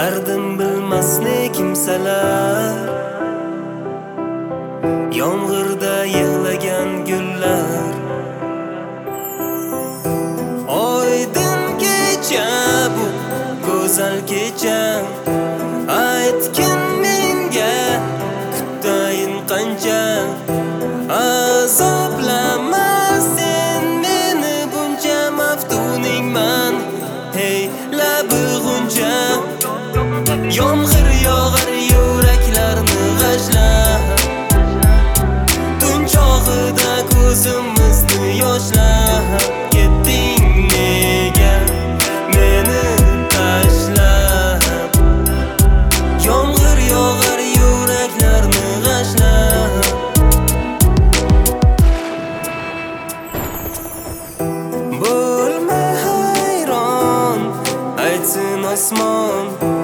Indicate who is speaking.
Speaker 1: Dardim bilmas ne kimsalar, yomg'irda yig'lagan gullar. Oydin kecha bu go'zal kecha, aytgin menga kutayin qancha. Azoblama sen meni buncha, maftuningman hey labi g'uncha. Yomg'ir yog'ar yuraklarni g'ashlab, tun chog'ida ko'zimizni yoshlab. Ketding nega meni tashlab? Yomg'ir yog'ar yuraklarni g'ashlab. Bo'lma hayron, aytsin osmon,